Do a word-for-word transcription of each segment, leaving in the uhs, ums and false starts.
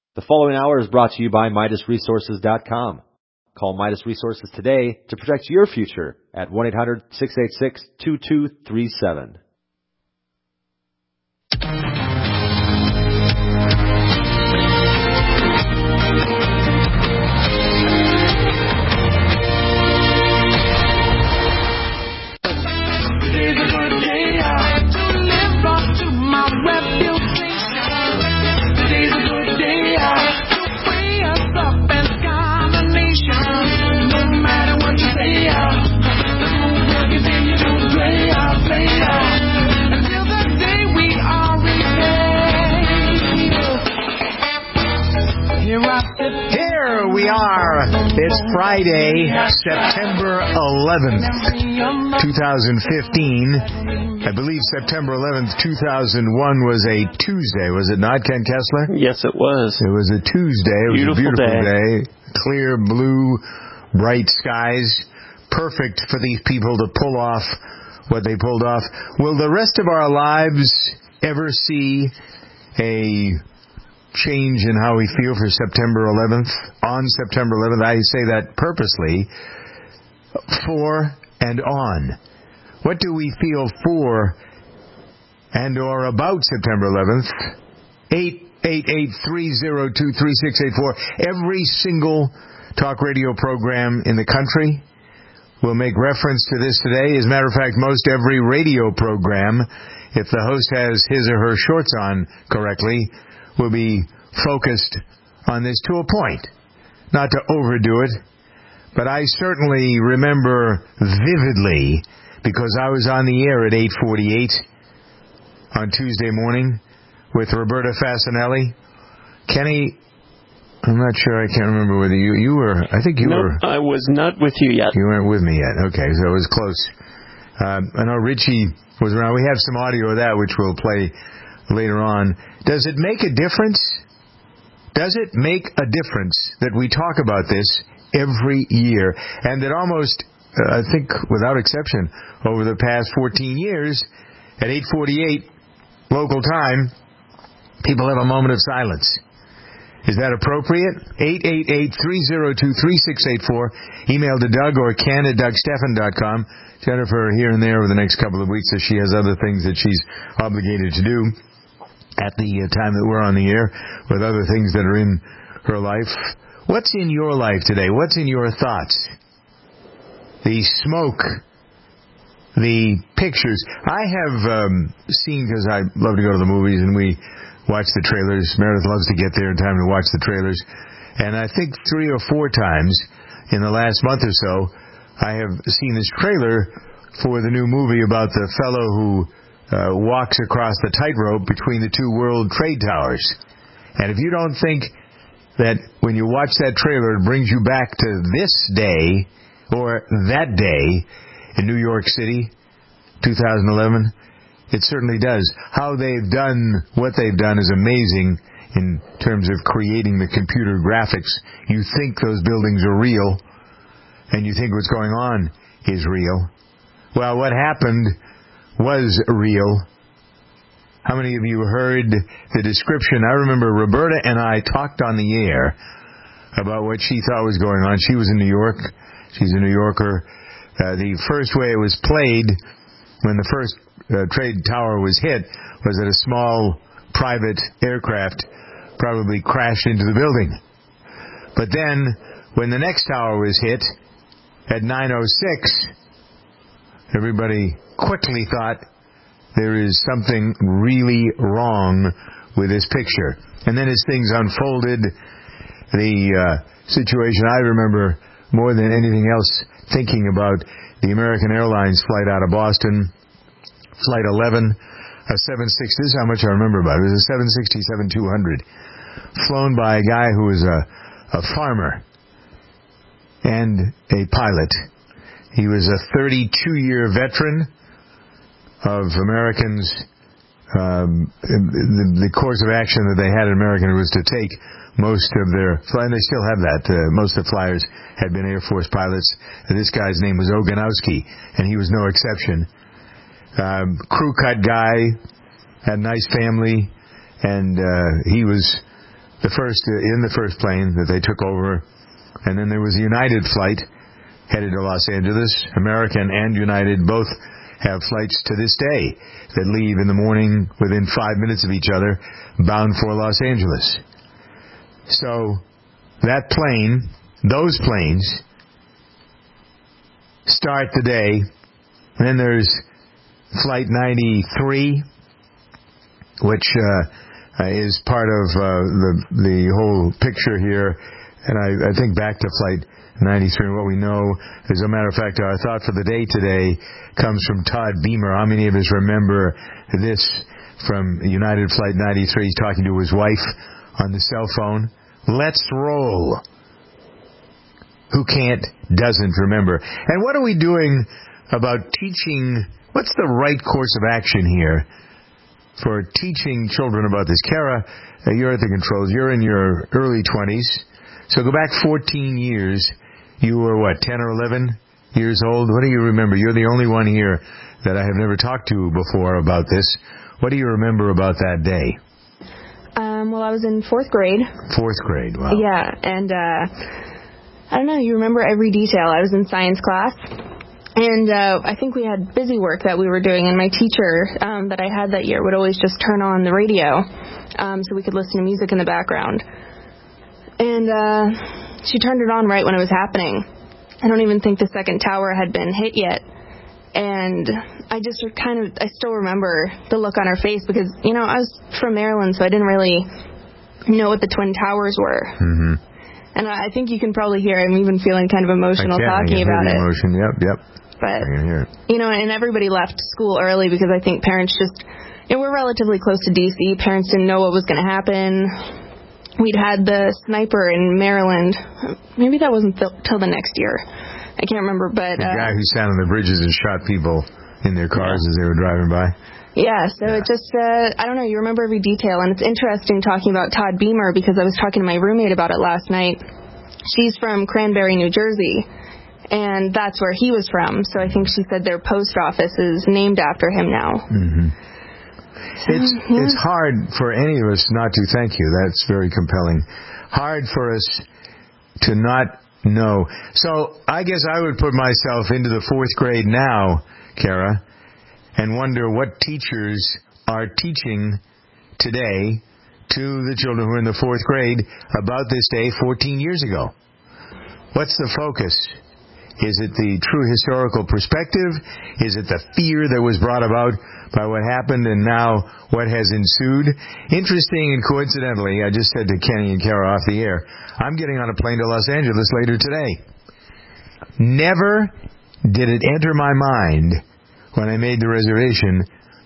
The following hour is brought to you by Midas Resources dot com. Call Midas Resources today to protect your future at one eight hundred six eight six two two three seven. Here we are. It's Friday, September eleventh, twenty fifteen. I believe September eleventh, two thousand one was a Tuesday, was it not, Ken Kessler? Yes, it was. It was a Tuesday. It was beautiful a beautiful day. day. Clear blue, bright skies. Perfect for these people to pull off what they pulled off. Will the rest of our lives ever see a change in how we feel for September eleventh? On September eleventh, I say that purposely, for and on. What do we feel for and or about September eleventh? eight eight eight, three oh two, three six eight four. Every single talk radio program in the country will make reference to this today. As a matter of fact, most every radio program, if the host has his or her shorts on correctly, will be focused on this to a point. Not to overdo it, but I certainly remember vividly, because I was on the air at eight forty-eight on Tuesday morning with Roberta Fasanelli. Kenny, I'm not sure, I can't remember whether you, you were, I think you nope, were. I was not with you yet. You weren't with me yet. Okay, so it was close. Um, I know Richie was around. We have some audio of that, which we'll play later on. Does it make a difference? Does it make a difference that we talk about this every year, and that almost, uh, I think without exception, over the past fourteen years, at eight forty-eight local time, people have a moment of silence? Is that appropriate? eight eight eight, three oh two, three six eight four. Email to Doug or Ken at Doug Stephan dot com. Jennifer here and there over the next couple of weeks, as she has other things that she's obligated to do at the time that we're on the air, with other things that are in her life. What's in your life today? What's in your thoughts? The smoke, the pictures. I have um, seen, because I love to go to the movies and we watch the trailers. Meredith loves to get there in time to watch the trailers. And I think three or four times in the last month or so, I have seen this trailer for the new movie about the fellow who uh, walks across the tightrope between the two World Trade Towers. And if you don't think that when you watch that trailer it brings you back to this day or that day in New York City, two thousand eleven, it certainly does. How they've done what they've done is amazing in terms of creating the computer graphics. You think those buildings are real, and you think what's going on is real. Well, what happened was real. How many of you heard the description? I remember Roberta and I talked on the air about what she thought was going on. She was in New York. She's a New Yorker. Uh, the first way it was played when the first uh, trade tower was hit was that a small private aircraft probably crashed into the building. But then when the next tower was hit at nine oh six, everybody quickly thought there is something really wrong with this picture. And then as things unfolded, the uh, situation, I remember more than anything else thinking about the American Airlines flight out of Boston, Flight eleven, a seven sixty, this is how much I remember about it. It was a seven sixty-seven two hundred, flown by a guy who was a, a farmer and a pilot. He was a thirty-two-year veteran of Americans. Um, the, the course of action that they had in American was to take most of their, and they still have that, uh, most of the flyers had been Air Force pilots. And this guy's name was Oganowski, and he was no exception. Um, crew cut guy, had a nice family, and uh, he was the first uh, in the first plane that they took over, and then there was a United flight headed to Los Angeles. American and United both have flights to this day that leave in the morning within five minutes of each other, bound for Los Angeles. So that plane, those planes, start the day. And then there's Flight ninety-three, which uh, is part of uh, the the whole picture here. And I, I think back to Flight ninety-three, and what we know, as a matter of fact, our thought for the day today comes from Todd Beamer. How many of us remember this from United Flight ninety-three? He's talking to his wife on the cell phone. Let's roll. Who can't, doesn't remember. And what are we doing about teaching? What's the right course of action here for teaching children about this? Kara, uh, you're at the controls. You're in your early twenties. So go back fourteen years. You were, what, ten or eleven years old? What do you remember? You're the only one here that I have never talked to before about this. What do you remember about that day? Um, well, I was in fourth grade. Fourth grade, wow. Yeah, and uh, I don't know, you remember every detail. I was in science class, and uh, I think we had busy work that we were doing, and my teacher um, that I had that year would always just turn on the radio um, so we could listen to music in the background. And uh, she turned it on right when it was happening. I don't even think the second tower had been hit yet. And I just kind of, I still remember the look on her face because, you know, I was from Maryland, so I didn't really know what the Twin Towers were. Mm-hmm. And I think you can probably hear I'm even feeling kind of emotional I can, talking I can about hear the it. Emotion. Yep, yep. But, I can hear it. You know, and everybody left school early because I think parents just, you know, we're relatively close to D C. Parents didn't know what was going to happen. We'd had the sniper in Maryland. Maybe that wasn't th- till the next year. I can't remember, but... The uh, guy who sat on the bridges and shot people in their cars yeah. as they were driving by. Yeah, so yeah. it just, uh, I don't know, you remember every detail. And it's interesting talking about Todd Beamer because I was talking to my roommate about it last night. She's from Cranberry, New Jersey, and that's where he was from. So I think she said their post office is named after him now. Mm-hmm. So, it's yeah. it's hard for any of us not to thank you. That's very compelling. Hard for us to not know. So I guess I would put myself into the fourth grade now, Kara, and wonder what teachers are teaching today to the children who are in the fourth grade about this day fourteen years ago. What's the focus? Is it the true historical perspective? Is it the fear that was brought about by what happened and now what has ensued? Interesting and coincidentally, I just said to Kenny and Kara off the air, I'm getting on a plane to Los Angeles later today. Never did it enter my mind when I made the reservation.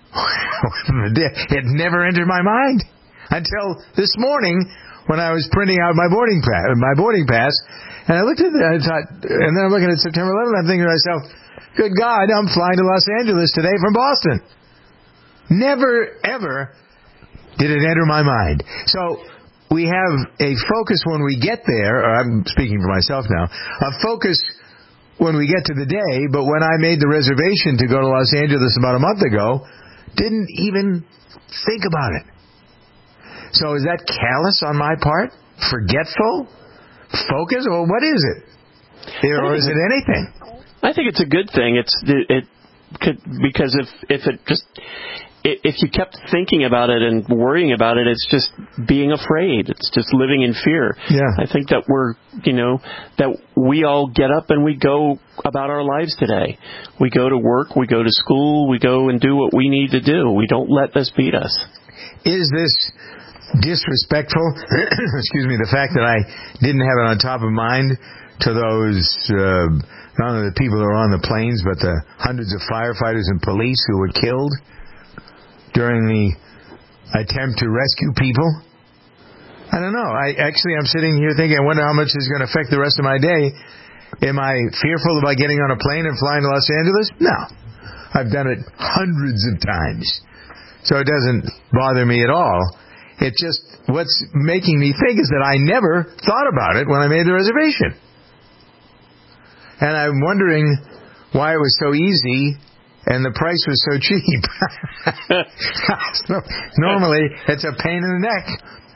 It never entered my mind until this morning when I was printing out my boarding pass, my boarding pass, and I looked at it, and I thought, and then I'm looking at September eleventh, I'm thinking to myself, good God, I'm flying to Los Angeles today from Boston. Never, ever did it enter my mind. So we have a focus when we get there, or I'm speaking for myself now, a focus when we get to the day, but when I made the reservation to go to Los Angeles about a month ago, didn't even think about it. So is that callous on my part? Forgetful? Focus? Or what is it? Or is it anything? I think it's a good thing. It's it, it could, because if if it just if you kept thinking about it and worrying about it, it's just being afraid. It's just living in fear. Yeah. I think that we're, you know, that we all get up and we go about our lives today. We go to work, we go to school, we go and do what we need to do. We don't let this beat us. Is this disrespectful? Excuse me, the fact that I didn't have it on top of mind to those, uh, not only the people who are on the planes, but the hundreds of firefighters and police who were killed during the attempt to rescue people? I don't know. I actually, I'm sitting here thinking, I wonder how much this is going to affect the rest of my day. Am I fearful about getting on a plane and flying to Los Angeles? No. I've done it hundreds of times. So it doesn't bother me at all. It's just, what's making me think is that I never thought about it when I made the reservation. And I'm wondering why it was so easy and the price was so cheap. So, normally, it's a pain in the neck.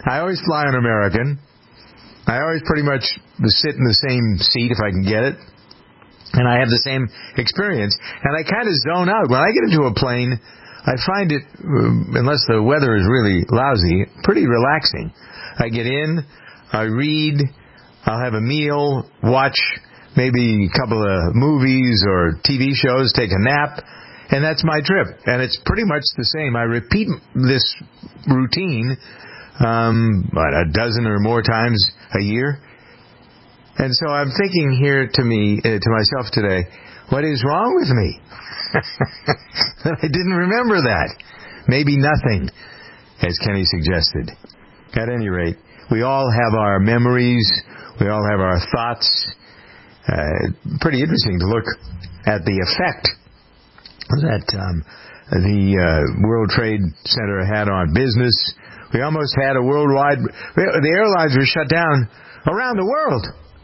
I always fly on American. I always pretty much sit in the same seat if I can get it. And I have the same experience. And I kind of zone out. When I get into a plane, I find it, unless the weather is really lousy, pretty relaxing. I get in, I read, I'll have a meal, watch maybe a couple of movies or T V shows, take a nap, and that's my trip. And it's pretty much the same. I repeat this routine um, what, a dozen or more times a year. And so I'm thinking here to me, uh, to myself today, what is wrong with me? I didn't remember that. Maybe nothing, as Kenny suggested. At any rate, we all have our memories. We all have our thoughts. Uh, pretty interesting to look at the effect that um, the uh, World Trade Center had on business. We almost had a worldwide... The airlines were shut down around the world.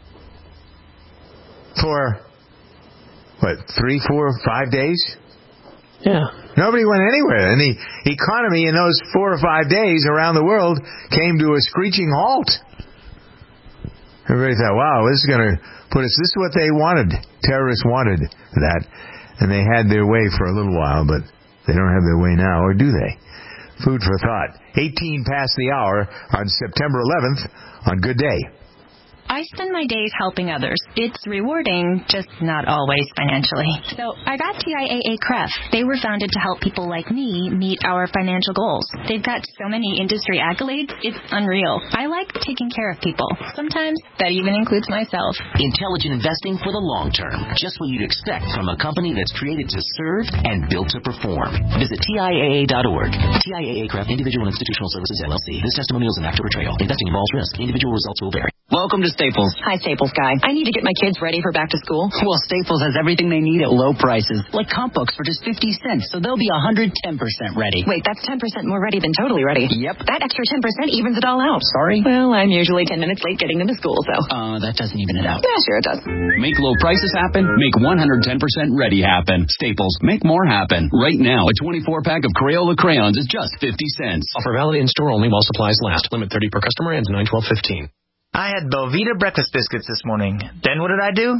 For, what, three, four, five days? Yeah. Nobody went anywhere. And the economy in those four or five days around the world came to a screeching halt. Everybody thought, wow, this is going to put us... This is what they wanted. Terrorists wanted that. And they had their way for a little while, but they don't have their way now, or do they? Food for thought. eighteen past the hour on September eleventh on Good Day. I spend my days helping others. It's rewarding, just not always financially. So I got T I A A C R E F. They were founded to help people like me meet our financial goals. They've got so many industry accolades, it's unreal. I like taking care of people. Sometimes that even includes myself. Intelligent investing for the long term. Just what you'd expect from a company that's created to serve and built to perform. Visit T I A A dot org. T I A A C R E F, Individual Institutional Services, L L C. This testimonial is an act of betrayal. Investing involves risk. Individual results will vary. Welcome to Staples. Hi, Staples guy. I need to get my kids ready for back to school. Well, Staples has everything they need at low prices, like comp books for just fifty cents, so they'll be one hundred ten percent ready. Wait, that's ten percent more ready than totally ready. Yep. That extra ten percent evens it all out. Sorry? Well, I'm usually ten minutes late getting them to school, so. Uh, that doesn't even it out. Yeah, sure it does. Make low prices happen. Make one hundred ten percent ready happen. Staples, make more happen. Right now, a twenty-four pack of Crayola crayons is just fifty cents. Offer valid in store only while supplies last. Limit thirty per customer. Ends nine twelve fifteen. I had Belvita breakfast biscuits this morning. Then what did I do?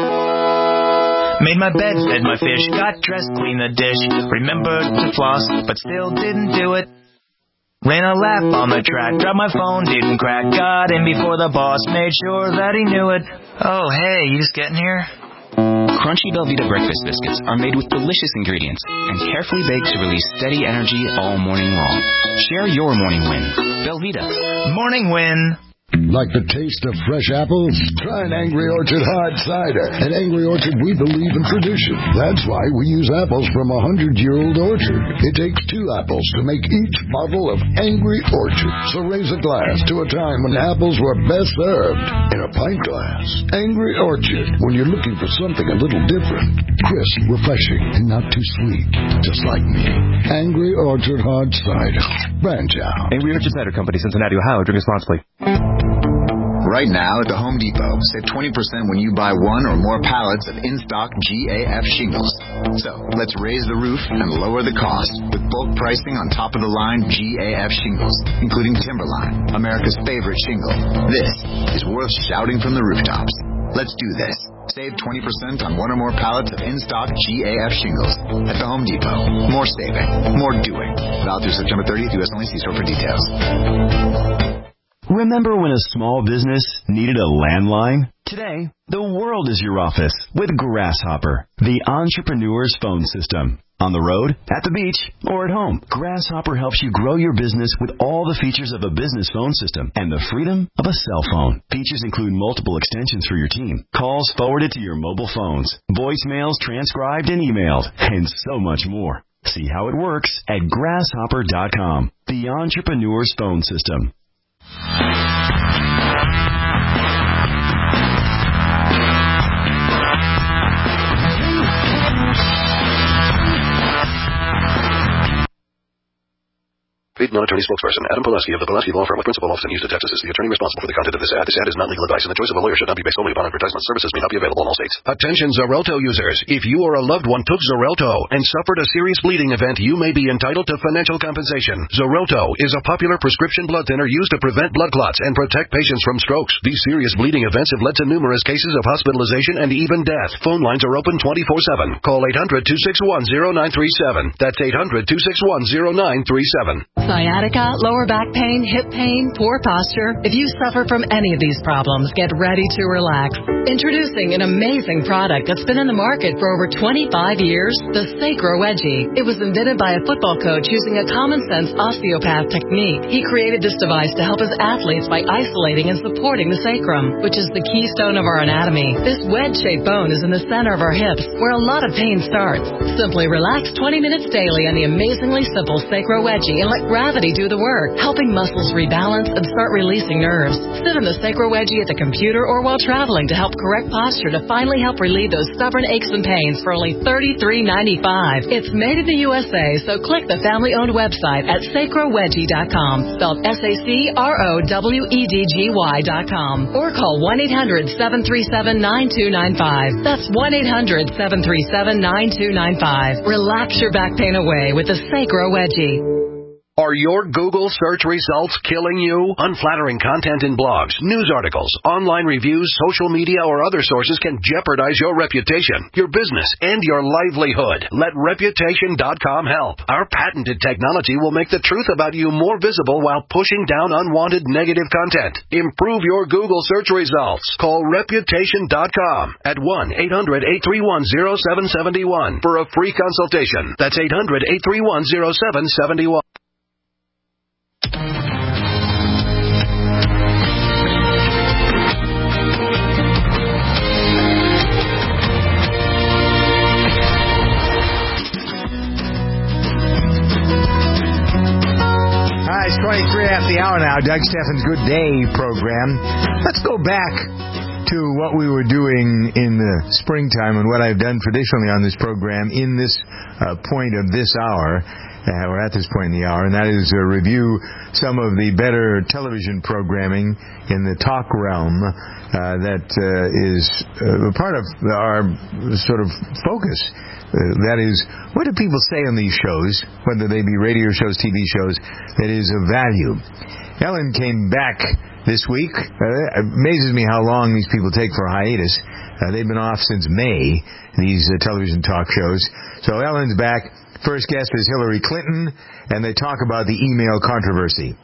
Made my bed, fed my fish, got dressed, cleaned the dish, remembered to floss, but still didn't do it. Ran a lap on the track, dropped my phone, didn't crack, got in before the boss, made sure that he knew it. Oh, hey, you just getting here? Crunchy Belvita breakfast biscuits are made with delicious ingredients and carefully baked to release steady energy all morning long. Share your morning win. Belvita. Morning win. Like the taste of fresh apples? Try an Angry Orchard hard cider. At Angry Orchard, we believe in tradition. That's why we use apples from a hundred-year-old orchard. It takes two apples to make each bottle of Angry Orchard. So raise a glass to a time when apples were best served in a pint glass. Angry Orchard, when you're looking for something a little different. Crisp, refreshing, and not too sweet. Just like me. Angry Orchard hard cider. Branch out. Angry Orchard Cider Company, Cincinnati, Ohio. Drink responsibly. Right now at the Home Depot, save twenty percent when you buy one or more pallets of in-stock G A F shingles. So, let's raise the roof and lower the cost with bulk pricing on top-of-the-line G A F shingles, including Timberline, America's favorite shingle. This is worth shouting from the rooftops. Let's do this. Save twenty percent on one or more pallets of in-stock G A F shingles at the Home Depot. More saving, more doing. Valid through September thirtieth, U S only. See store for details. Remember when a small business needed a landline? Today, the world is your office with Grasshopper, the entrepreneur's phone system. On the road, at the beach, or at home, Grasshopper helps you grow your business with all the features of a business phone system and the freedom of a cell phone. Features include multiple extensions for your team, calls forwarded to your mobile phones, voicemails transcribed and emailed, and so much more. See how it works at grasshopper dot com, the entrepreneur's phone system. Feed non-attorney spokesperson. Adam Pulaski of the Pulaski Law Firm with principal office in Houston, Texas is the attorney responsible for the content of this ad. This ad is not legal advice, and the choice of a lawyer should not be based solely upon advertisement. Services may not be available in all states. Attention Xarelto users. If you or a loved one took Xarelto and suffered a serious bleeding event, you may be entitled to financial compensation. Xarelto is a popular prescription blood thinner used to prevent blood clots and protect patients from strokes. These serious bleeding events have led to numerous cases of hospitalization and even death. Phone lines are open twenty-four seven. Call eight hundred, two six one, zero nine three seven. That's eight hundred, two six one, zero nine three seven. Sciatica, lower back pain, hip pain, poor posture. If you suffer from any of these problems, get ready to relax. Introducing an amazing product that's been in the market for over twenty-five years, the Sacro Wedgie. It was invented by a football coach using a common-sense osteopath technique. He created this device to help his athletes by isolating and supporting the sacrum, which is the keystone of our anatomy. This wedge-shaped bone is in the center of our hips, where a lot of pain starts. Simply relax twenty minutes daily on the amazingly simple Sacro Wedgie and let gravity do the work, helping muscles rebalance and start releasing nerves. Sit in the Sacro Wedgie at the computer or while traveling to help correct posture to finally help relieve those stubborn aches and pains for only thirty-three ninety-five. It's made in the U S A, so click the family-owned website at sacro wedgie dot com, spelled S A C R O W E D G Y dot com, or call one eight hundred, seven three seven, nine two nine five. That's one eight hundred, seven three seven, nine two nine five. Relax your back pain away with the Sacro Wedgie. Are your Google search results killing you? Unflattering content in blogs, news articles, online reviews, social media, or other sources can jeopardize your reputation, your business, and your livelihood. Let Reputation dot com help. Our patented technology will make the truth about you more visible while pushing down unwanted negative content. Improve your Google search results. Call Reputation dot com at one eight hundred, eight three one, zero seven seven one for a free consultation. That's eight hundred, eight three one, zero seven seven one. It's twenty-three after the hour now. Doug Steffen's Good Day program. Let's go back to what we were doing in the springtime and what I've done traditionally on this program in this uh, point of this hour, uh, or at this point in the hour, and that is uh, review some of the better television programming in the talk realm uh, that uh, is uh, part of our sort of focus. Uh, that is, what do people say on these shows, whether they be radio shows, T V shows, that is of value? Ellen came back this week. Uh, it amazes me how long these people take for a hiatus. Uh, they've been off since May, these uh, television talk shows. So Ellen's back. First guest is Hillary Clinton, and they talk about the email controversy.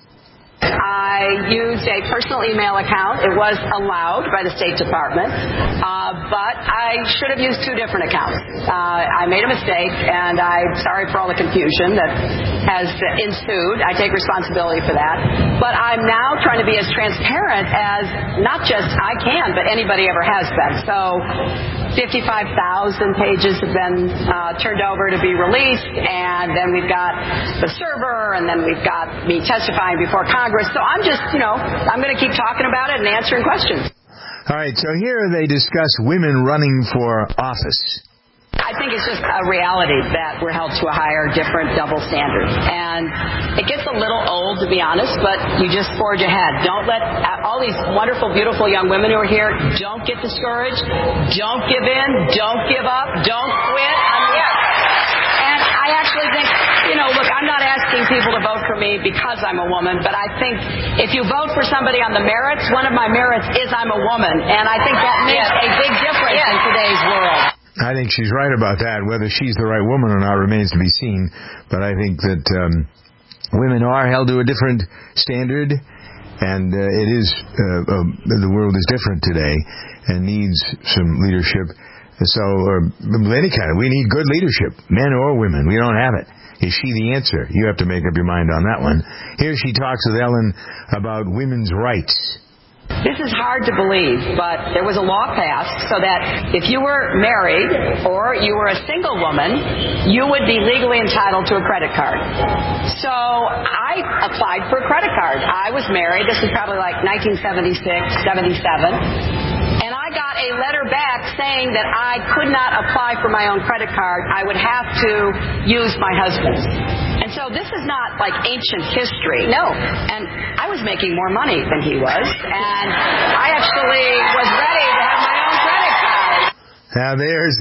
I used a personal email account. It was allowed by the State Department, uh, but I should have used two different accounts. Uh, I made a mistake, and I'm sorry for all the confusion that has ensued. I take responsibility for that. But I'm now trying to be as transparent as not just I can, but anybody ever has been. So fifty-five thousand pages have been uh, turned over to be released, and then we've got the server, and then we've got me testifying before Congress. So I'm just, you know, I'm going to keep talking about it and answering questions. All right, so here they discuss women running for office. I think it's just a reality that we're held to a higher, different, double standard. And it gets a little old, to be honest, but you just forge ahead. Don't let all these wonderful, beautiful young women who are here, don't get discouraged. Don't give in. Don't give up. Don't quit. I'm here. And I actually think, you know, look, I'm not asking people to vote for me because I'm a woman, but I think if you vote for somebody on the merits, one of my merits is I'm a woman. And I think that makes a big difference in today's world. I think she's right about that. Whether she's the right woman or not remains to be seen. But I think that um, women are held to a different standard, and uh, it is uh, uh, the world is different today and needs some leadership. So, or any kind of, we need good leadership, men or women. We don't have it. Is she the answer? You have to make up your mind on that one. Here she talks with Ellen about women's rights. This is hard to believe, but there was a law passed so that if you were married or you were a single woman, you would be legally entitled to a credit card. So I applied for a credit card. I was married. This was probably like nineteen seventy-six, seventy-seven. And I got a letter back saying that I could not apply for my own credit card. I would have to use my husband's. And so So this is not like ancient history. No. And I was making more money than he was, and I actually was ready to have my own credit card. Now there's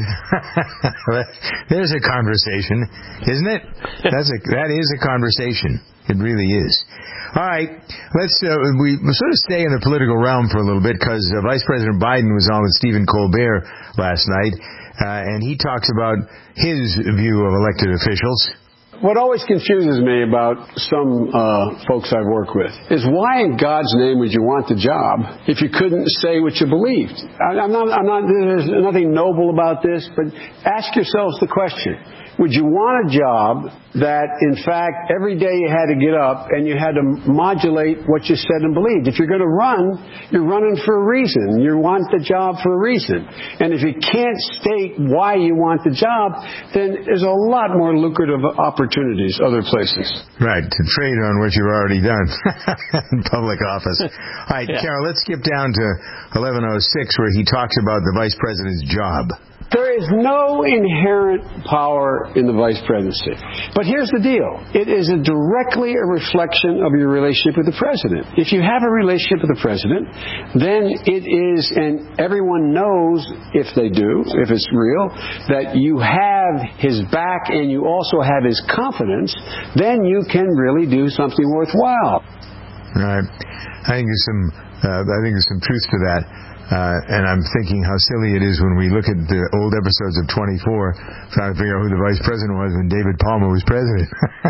there's a conversation, isn't it? That's a that is a conversation. It really is. All right, let's uh, we sort of stay in the political realm for a little bit because uh, Vice President Biden was on with Stephen Colbert last night, uh, and he talks about his view of elected officials. What always confuses me about some uh, folks I've worked with is why in God's name would you want the job if you couldn't say what you believed? I, I'm not, I'm not, there's nothing noble about this, but ask yourselves the question. Would you want a job that, in fact, every day you had to get up and you had to modulate what you said and believed? If you're going to run, you're running for a reason. You want the job for a reason. And if you can't state why you want the job, then there's a lot more lucrative opportunities other places. Right, to trade on what you've already done in public office. All right, yeah. Carol, let's skip down to eleven oh six where he talks about the vice president's job. There is no inherent power in the vice presidency. But here's the deal. It is a directly a reflection of your relationship with the president. If you have a relationship with the president, then it is, and everyone knows if they do, if it's real, that you have his back and you also have his confidence, then you can really do something worthwhile. Right. I think there's some, uh, I think there's some truth to that. Uh, and I'm thinking how silly it is when we look at the old episodes of twenty-four, trying to figure out who the vice president was when David Palmer was president.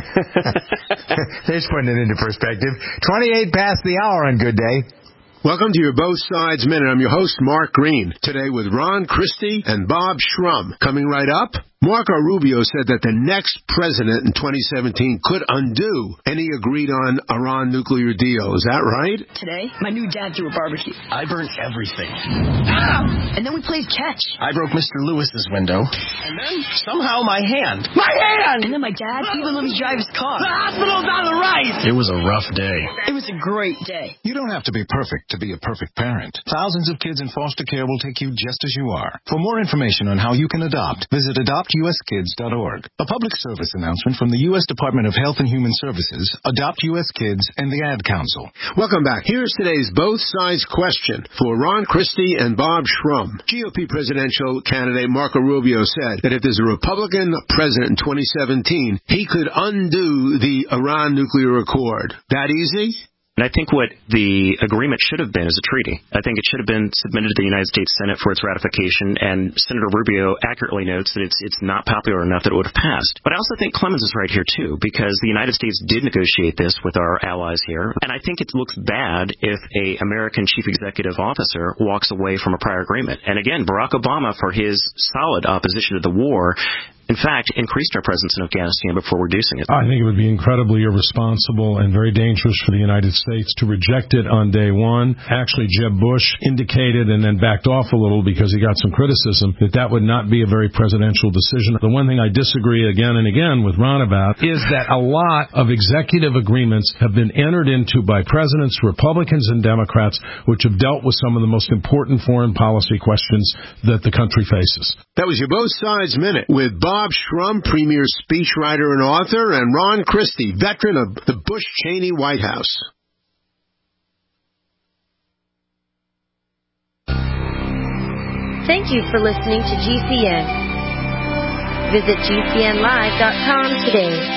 There's putting it into perspective. twenty-eight past the hour on Good Day. Welcome to your Both Sides Minute. I'm your host, Mark Green. Today with Ron Christie and Bob Shrum. Coming right up, Marco Rubio said that the next president in twenty seventeen could undo any agreed-on Iran nuclear deal. Is that right? Today, my new dad threw a barbecue. I burnt everything. Ah! And then we played catch. I broke Mister Lewis's window. And then, somehow, my hand. My hand! And then my dad even let me drive his car. The hospital's on the right! It was a rough day. It was a great day. You don't have to be perfect to be a perfect parent. Thousands of kids in foster care will take you just as you are. For more information on how you can adopt, visit adopt U S kids dot org. A public service announcement from the U S Department of Health and Human Services, Adopt U S Kids, and the Ad Council. Welcome back. Here's today's Both Sides question for Ron Christie and Bob Shrum. G O P presidential candidate Marco Rubio said that if there's a Republican president in twenty seventeen, he could undo the Iran nuclear accord. That easy? And I think what the agreement should have been is a treaty. I think it should have been submitted to the United States Senate for its ratification, and Senator Rubio accurately notes that it's it's not popular enough that it would have passed. But I also think Clemens is right here, too, because the United States did negotiate this with our allies here, and I think it looks bad if a American chief executive officer walks away from a prior agreement. And again, Barack Obama, for his solid opposition to the war, in fact, increased our presence in Afghanistan before reducing it. I think it would be incredibly irresponsible and very dangerous for the United States to reject it on day one. Actually, Jeb Bush indicated and then backed off a little because he got some criticism that that would not be a very presidential decision. The one thing I disagree again and again with Ron about is that a lot of executive agreements have been entered into by presidents, Republicans and Democrats, which have dealt with some of the most important foreign policy questions that the country faces. That was your Both Sides Minute with Bob Bob Shrum, premier speechwriter and author, and Ron Christie, veteran of the Bush-Cheney White House. Thank you for listening to G C N. Visit G C N live dot com today.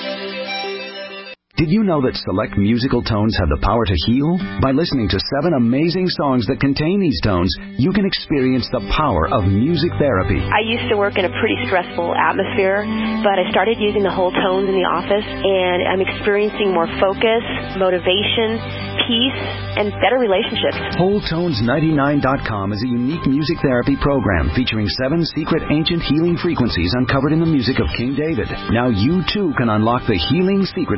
Did you know that select musical tones have the power to heal? By listening to seven amazing songs that contain these tones, you can experience the power of music therapy. I used to work in a pretty stressful atmosphere, but I started using the whole tones in the office, and I'm experiencing more focus, motivation, peace, and better relationships. Whole Tones ninety-nine dot com is a unique music therapy program featuring seven secret ancient healing frequencies uncovered in the music of King David. Now you too can unlock the healing secrets of the Bible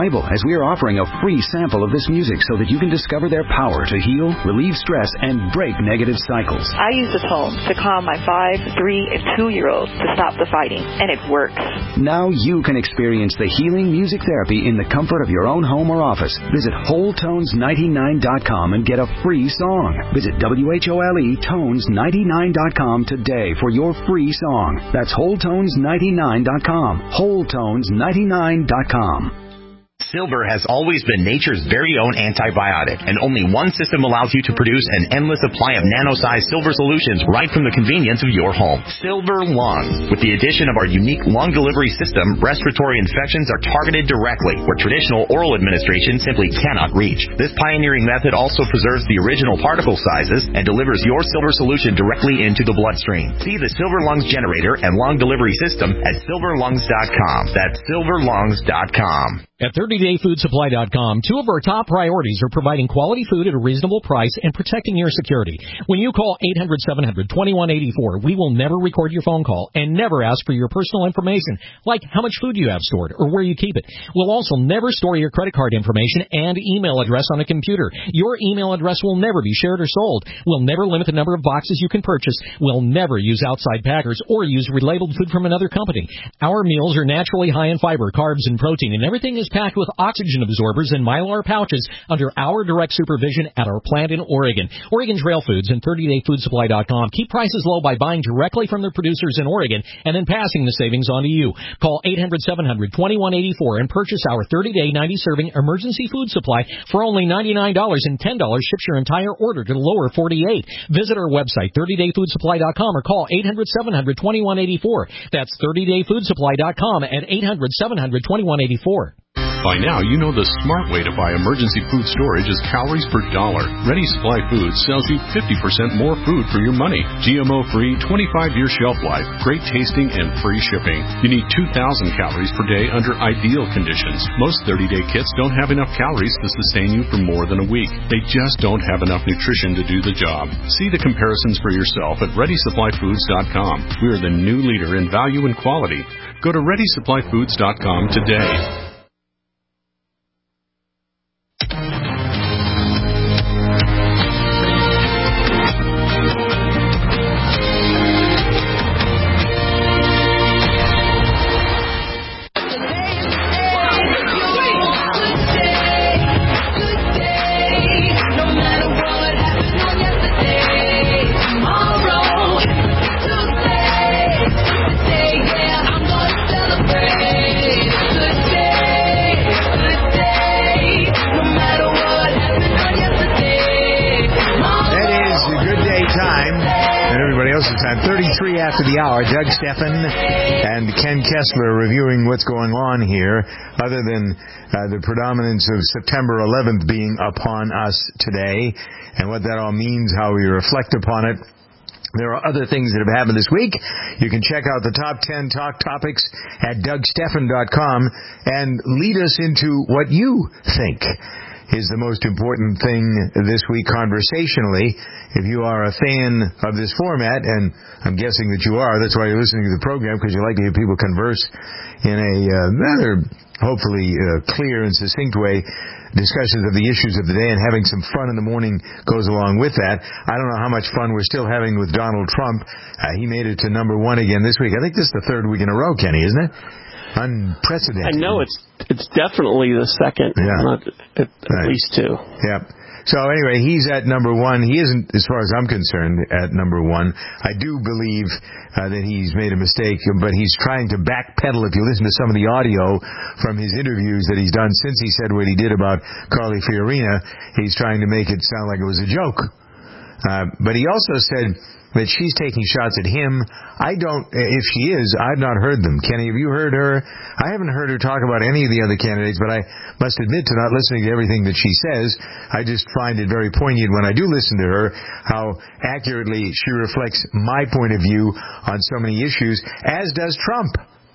valuable as we are offering a free sample of this music so that you can discover their power to heal, relieve stress, and break negative cycles. I use this home to calm my five, three, and two-year-olds to stop the fighting, and it works. Now you can experience the healing music therapy in the comfort of your own home or office. Visit whole tones ninety-nine dot com and get a free song. Visit W H O L E tones ninety-nine dot com today for your free song. That's whole tones ninety-nine dot com. whole tones ninety-nine dot com. Silver has always been nature's very own antibiotic, and only one system allows you to produce an endless supply of nano-sized silver solutions right from the convenience of your home. Silver Lungs. With the addition of our unique lung delivery system, respiratory infections are targeted directly, where traditional oral administration simply cannot reach. This pioneering method also preserves the original particle sizes and delivers your silver solution directly into the bloodstream. See the Silver Lungs generator and lung delivery system at silver lungs dot com. That's silver lungs dot com. At thirty day food supply dot com, two of our top priorities are providing quality food at a reasonable price and protecting your security. When you call eight hundred, seven hundred, twenty-one eighty-four, we will never record your phone call and never ask for your personal information, like how much food you have stored or where you keep it. We'll also never store your credit card information and email address on a computer. Your email address will never be shared or sold. We'll never limit the number of boxes you can purchase. We'll never use outside packers or use relabeled food from another company. Our meals are naturally high in fiber, carbs, and protein, and everything is packed with oxygen absorbers and Mylar pouches under our direct supervision at our plant in Oregon. Oregon Trail Foods and thirty day food supply dot com keep prices low by buying directly from the producers in Oregon and then passing the savings on to you. Call eight hundred, seven hundred, twenty-one eighty-four and purchase our thirty day, ninety serving emergency food supply for only ninety-nine dollars, and ten dollars ships your entire order to the lower forty-eight. Visit our website, thirty day food supply dot com, or call eight hundred, seven hundred, twenty-one eighty-four. That's thirty day food supply dot com at eight hundred, seven hundred, twenty-one eighty-four. By now, you know the smart way to buy emergency food storage is calories per dollar. Ready Supply Foods sells you fifty percent more food for your money. G M O-free, twenty-five year shelf life, great tasting, and free shipping. You need two thousand calories per day under ideal conditions. Most thirty day kits don't have enough calories to sustain you for more than a week. They just don't have enough nutrition to do the job. See the comparisons for yourself at ready supply foods dot com. We are the new leader in value and quality. Go to ready supply foods dot com today. thirty-three after the hour, Doug Stephan and Ken Kessler reviewing what's going on here, other than uh, the predominance of September eleventh being upon us today, and what that all means, how we reflect upon it. There are other things that have happened this week. You can check out the top ten talk topics at doug stephan dot com and lead us into what you think is the most important thing this week conversationally. If you are a fan of this format, and I'm guessing that you are, that's why you're listening to the program, because you like to hear people converse in a uh, rather, hopefully, uh, clear and succinct way, discussions of the issues of the day, and having some fun in the morning goes along with that. I don't know how much fun we're still having with Donald Trump. Uh, he made it to number one again this week. I think this is the third week in a row, Kenny, isn't it? Unprecedented. I know it's it's definitely the second, yeah. not at, at right. least two. Yeah. So anyway, he's at number one. He isn't, as far as I'm concerned, at number one. I do believe uh, that he's made a mistake, but he's trying to backpedal. If you listen to some of the audio from his interviews that he's done since he said what he did about Carly Fiorina, he's trying to make it sound like it was a joke. Uh, but he also said that she's taking shots at him. I don't, if she is, I've not heard them. Kenny, have you heard her? I haven't heard her talk about any of the other candidates, but I must admit to not listening to everything that she says. I just find it very poignant when I do listen to her, how accurately she reflects my point of view on so many issues, as does Trump.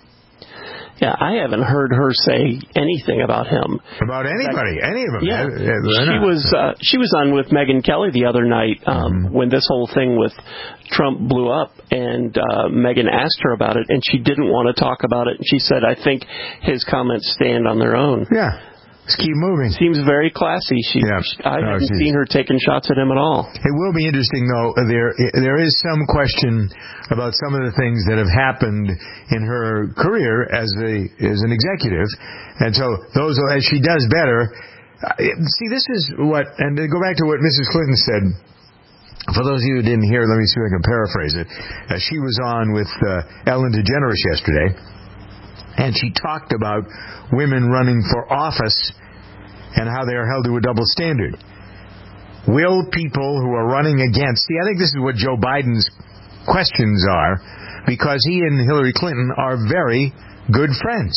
Yeah, I haven't heard her say anything about him. About anybody, that, any of them. Yeah, yeah she was uh, she was on with Megyn Kelly the other night um, mm-hmm. when this whole thing with Trump blew up, and uh, Megyn asked her about it, and she didn't want to talk about it. And she said, "I think his comments stand on their own." Yeah. Let's keep moving. Seems very classy. She, yeah. I no, haven't seen her taking shots at him at all. It will be interesting, though. There, there is some question about some of the things that have happened in her career as a as an executive, and so those as she does better. See, this is what, and to go back to what Missus Clinton said. For those of you who didn't hear, let me see if I can paraphrase it. Uh, she was on with uh, Ellen DeGeneres yesterday, and she talked about women running for office and how they are held to a double standard. Will people who are running against... See, I think this is what Joe Biden's questions are, because he and Hillary Clinton are very good friends.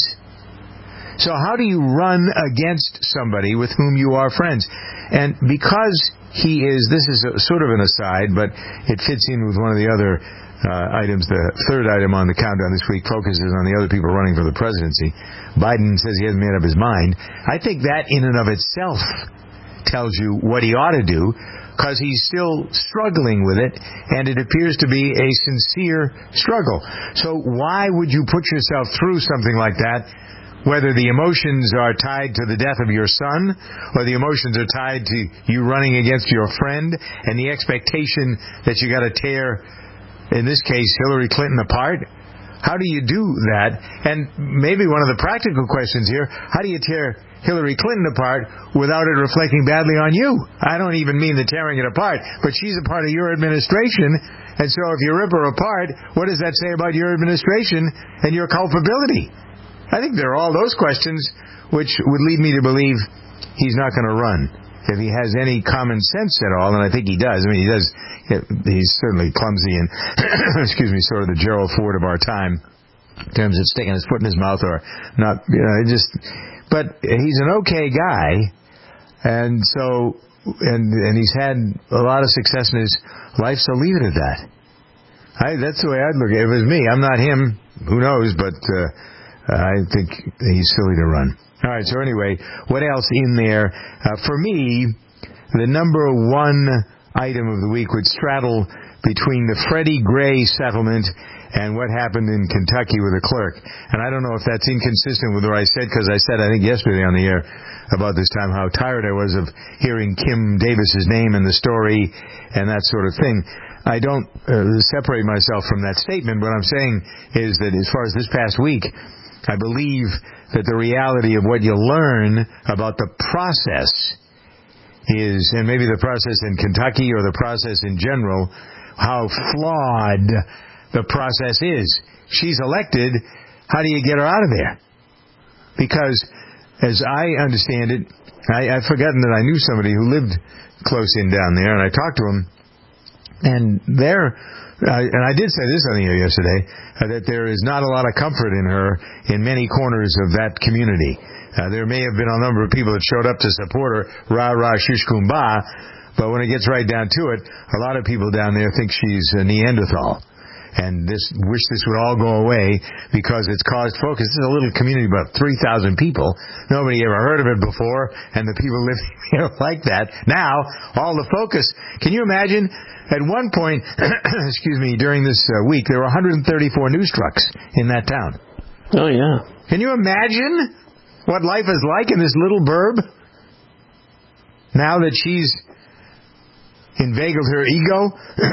So how do you run against somebody with whom you are friends? And because he is... This is a, sort of an aside, but it fits in with one of the other uh, items. The third item on the countdown this week focuses on the other people running for the presidency. Biden says he hasn't made up his mind. I think that in and of itself tells you what he ought to do, because he's still struggling with it, and it appears to be a sincere struggle. So why would you put yourself through something like that, whether the emotions are tied to the death of your son, or the emotions are tied to you running against your friend, and the expectation that you got to tear, in this case, Hillary Clinton apart? How do you do that? And maybe one of the practical questions here, how do you tear Hillary Clinton apart without it reflecting badly on you? I don't even mean the tearing it apart, but she's a part of your administration, and so if you rip her apart, what does that say about your administration and your culpability? I think there are all those questions which would lead me to believe he's not going to run. If he has any common sense at all, and I think he does. I mean, he does. He's certainly clumsy and, excuse me, sort of the Gerald Ford of our time in terms of sticking his foot in his mouth or not, you know, just... But he's an okay guy, and so, and and he's had a lot of success in his life, so leave it at that. I, that's the way I'd look at it. If it was me, I'm not him, who knows, but uh, I think he's silly to run. All right, so anyway, what else in there? Uh, for me, the number one item of the week would straddle between the Freddie Gray settlement and what happened in Kentucky with a clerk. And I don't know if that's inconsistent with what I said, because I said, I think yesterday on the air about this time, how tired I was of hearing Kim Davis's name in the story and that sort of thing. I don't uh, separate myself from that statement. What I'm saying is that as far as this past week, I believe that the reality of what you learn about the process is, and maybe the process in Kentucky or the process in general, how flawed the process is. She's elected. How do you get her out of there? Because, as I understand it, I, I've forgotten that I knew somebody who lived close in down there, and I talked to him, and there, uh, and I did say this on the air yesterday, uh, that there is not a lot of comfort in her in many corners of that community. Uh, there may have been a number of people that showed up to support her, rah, rah, shush, kumbah, but when it gets right down to it, a lot of people down there think she's a Neanderthal. And this wish this would all go away because it's caused focus. This is a little community of about three thousand people. Nobody ever heard of it before, and the people living here like that. Now, all the focus. Can you imagine? At one point, excuse me, during this uh, week, there were one hundred thirty-four news trucks in that town. Oh, yeah. Can you imagine what life is like in this little burb? Now that she's inveigled her ego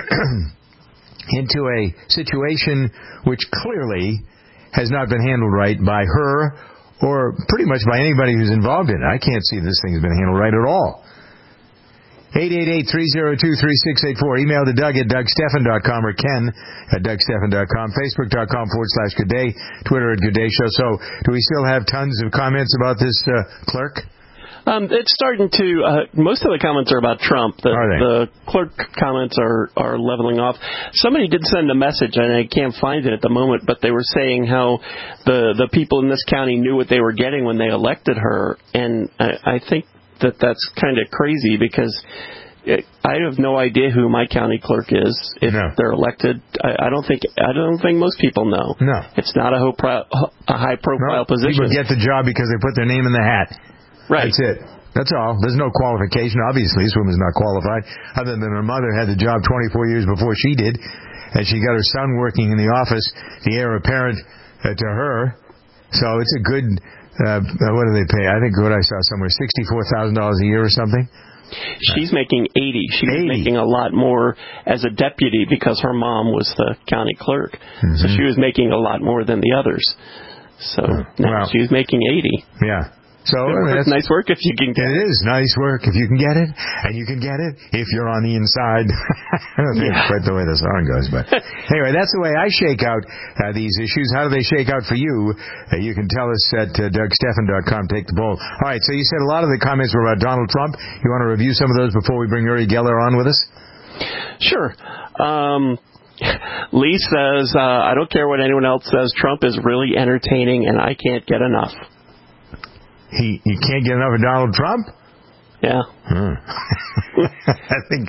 into a situation which clearly has not been handled right by her or pretty much by anybody who's involved in it. I can't see this thing has been handled right at all. eight eight eight, three oh two, three six eight four. Email to Doug at Doug Stephan dot com or Ken at Doug Stephan dot com. Facebook dot com forward slash Good Day. Twitter at Good Day Show. So do we still have tons of comments about this uh, clerk? Um, it's starting to, uh, most of the comments are about Trump. The, are they? The clerk comments are, are leveling off. Somebody did send a message, and I can't find it at the moment, but they were saying how the, the people in this county knew what they were getting when they elected her. And I, I think that that's kind of crazy because it, I have no idea who my county clerk is if no. they're elected. I, I don't think I don't think most people know. No. It's not a, ho- pro- a high-profile no, position. People get the job because they put their name in the hat. Right. That's it. That's all. There's no qualification. Obviously, this woman's not qualified, other than her mother had the job twenty-four years before she did, and she got her son working in the office, the heir apparent uh, to her. So it's a good uh, what do they pay? I think what I saw somewhere, sixty-four thousand dollars a year or something. She's making eighty. She was eighty. making a lot more as a deputy because her mom was the county clerk. Mm-hmm. So she was making a lot more than the others. So now well, she's making eighty. Yeah. So I mean, that's nice work if you can get it. It is nice work if you can get it, and you can get it if you're on the inside. I don't think yeah. quite the way the song goes, but anyway, that's the way I shake out uh, these issues. How do they shake out for you? Uh, you can tell us at uh, Doug Stephan dot com. Take the poll. All right, so you said a lot of the comments were about Donald Trump. You want to review some of those before we bring Uri Geller on with us? Sure. Um... Lee says, uh, I don't care what anyone else says, Trump is really entertaining and I can't get enough. He, you can't get enough of Donald Trump? Yeah. Hmm. I think,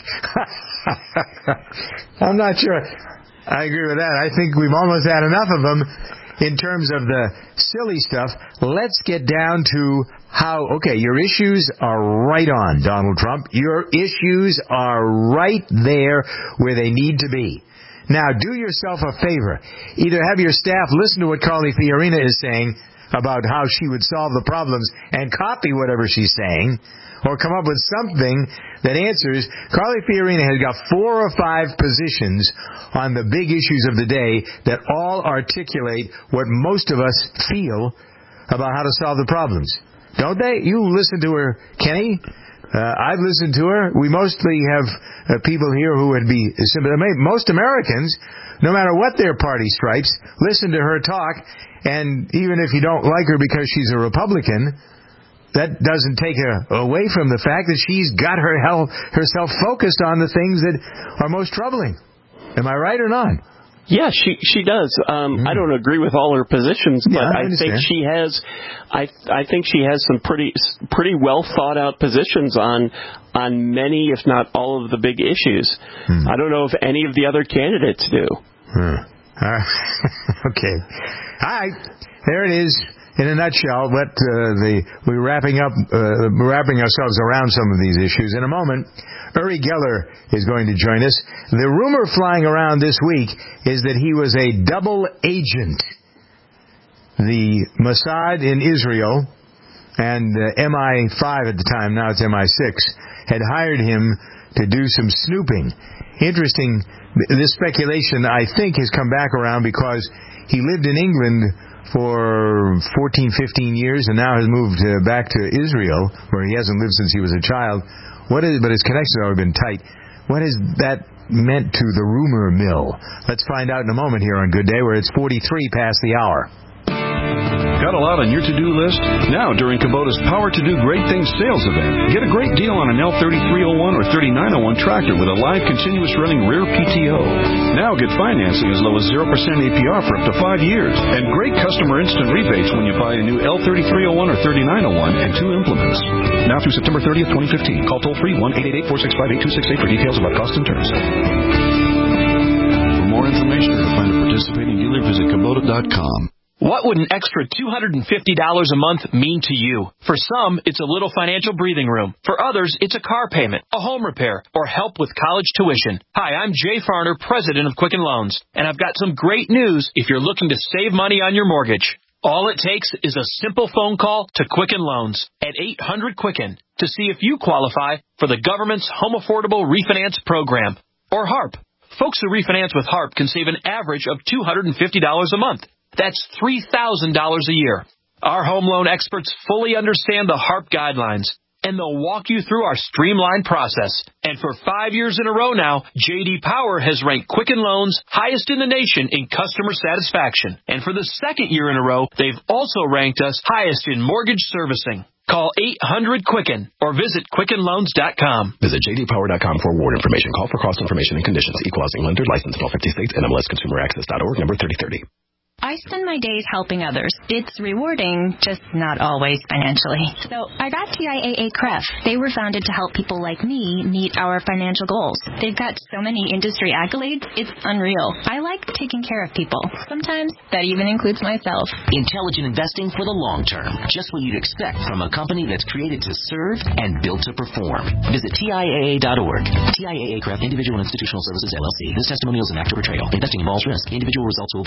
I'm not sure. I agree with that. I think we've almost had enough of him in terms of the silly stuff. Let's get down to how, okay, your issues are right on, Donald Trump. Your issues are right there where they need to be. Now, do yourself a favor. Either have your staff listen to what Carly Fiorina is saying about how she would solve the problems and copy whatever she's saying, or come up with something that answers. Carly Fiorina has got four or five positions on the big issues of the day that all articulate what most of us feel about how to solve the problems. Don't they? You listen to her, Kenny. Uh, I've listened to her. We mostly have uh, people here who would be sympathetic. Most Americans, no matter what their party stripes, listen to her talk. And even if you don't like her because she's a Republican, that doesn't take her away from the fact that she's got her hell, herself focused on the things that are most troubling. Am I right or not? Yeah, she she does. Um, mm. I don't agree with all her positions, but yeah, I, I think she has. I I think she has some pretty pretty well thought out positions on on many, if not all, of the big issues. Mm. I don't know if any of the other candidates do. Hmm. Uh, okay. All right. There it is. In a nutshell, but uh, the we're wrapping up, uh, wrapping ourselves around some of these issues. In a moment, Uri Geller is going to join us. The rumor flying around this week is that he was a double agent. The Mossad in Israel and uh, M I five at the time, now it's M I six, had hired him to do some snooping. Interesting. This speculation, I think, has come back around because he lived in England for fourteen, fifteen years and now has moved uh, back to Israel, where he hasn't lived since he was a child. What is, but his connections have always been tight. What has that meant to the rumor mill? Let's find out in a moment here on Good Day, where it's forty-three past the hour. Got a lot on your to-do list? Now, during Kubota's Power to Do Great Things sales event, get a great deal on an L thirty-three oh one or thirty-nine oh one tractor with a live continuous running rear P T O. Now get financing as low as zero percent A P R for up to five years. And great customer instant rebates when you buy a new L thirty-three oh one or thirty-nine oh one and two implements. Now through September thirtieth, twenty fifteen. Call toll-free one eight eight eight, four six five, eight two six eight for details about cost and terms. For more information or to find a participating dealer, visit Kubota dot com. What would an extra two hundred fifty dollars a month mean to you? For some, it's a little financial breathing room. For others, it's a car payment, a home repair, or help with college tuition. Hi, I'm Jay Farner, president of Quicken Loans, and I've got some great news if you're looking to save money on your mortgage. All it takes is a simple phone call to Quicken Loans at eight hundred Quicken to see if you qualify for the government's Home Affordable Refinance Program, or HARP. Folks who refinance with HARP can save an average of two hundred fifty dollars a month. That's three thousand dollars a year. Our home loan experts fully understand the HARP guidelines, and they'll walk you through our streamlined process. And for five years in a row now, J D Power has ranked Quicken Loans highest in the nation in customer satisfaction. And for the second year in a row, they've also ranked us highest in mortgage servicing. Call eight hundred Quicken or visit Quicken Loans dot com. Visit J D Power dot com for award information. Call for cost information and conditions. Equal housing lender, licensed in all fifty states, N M L S Consumer Access dot org, number thirty thirty. I spend my days helping others. It's rewarding, just not always financially. So I got T I A A C R E F. They were founded to help people like me meet our financial goals. They've got so many industry accolades, it's unreal. I like taking care of people. Sometimes that even includes myself. Intelligent investing for the long term. Just what you'd expect from a company that's created to serve and built to perform. Visit T I A A dot org. T I A A C R E F, Individual and Institutional Services, L L C. This testimonial is an act of portrayal. Investing involves risk. Individual results will vary.